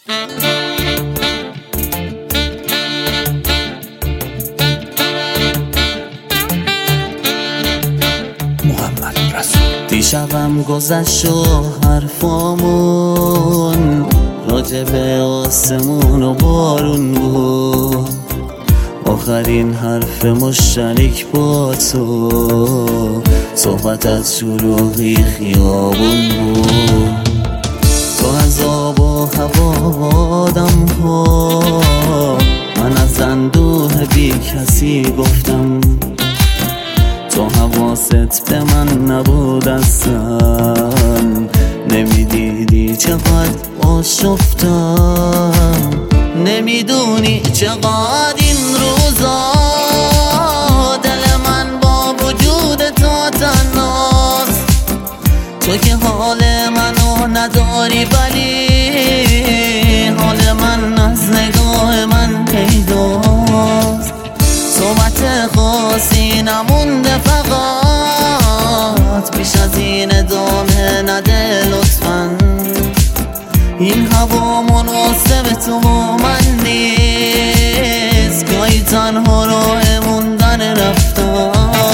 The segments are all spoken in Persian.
دیشبم گذشت و حرفامون راجب آسمون و بارون بود. آخرین حرف مشترک با تو صحبت از شروعی خیابون بود. تو از آب و هوا آدم ها، من از اندوه بی کسی گفتم. تو حواست به من نبود اصلا، نمیدیدی چقدر آشفتم. نمیدونی چقدر این روزا دل من با وجود تو تنهاست. تو که حال منو نداری ولی حال من از نگاه من پیداست. صحبت خاصی نمونده فقط، بیش از این ادامه نده لطفاً. این هوا مناسب تو با من نیست، گاهی تنها راه موندن رفتن.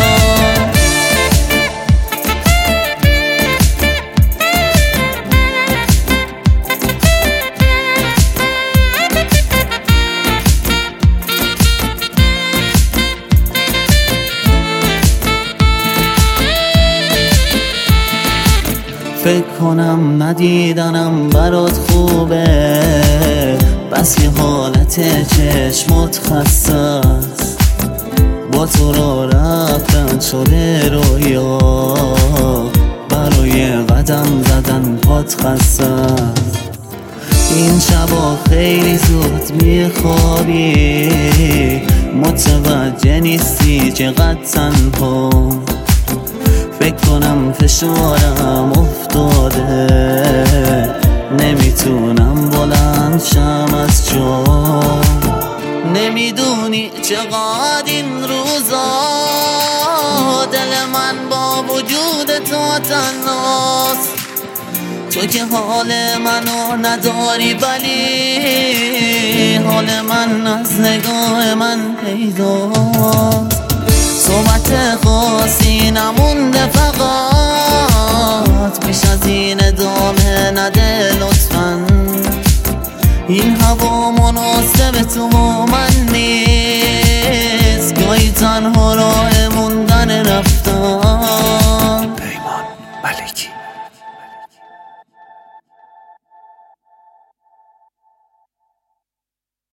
فکر کنم ندیدنم برات خوبه، بس یه حالت چشمات خسته است. با تو را رفتن شده رویا، برای قدم زدن پات خسته است. این شبا خیلی زود میخوابی، متوجه نیستی چقدر تنها. فکر کنم فشارم افتاده، نمیتونم بلند شم از جا. نمیدونی چقدر این روزا دل من با وجود تو تنهاست. تو که حال منو نداری ولی حال من از نگاه من پیداست. صحبت خاصی نمونده فقط، بیش از این ادامه نده لطفاً. این هوا مناسب تو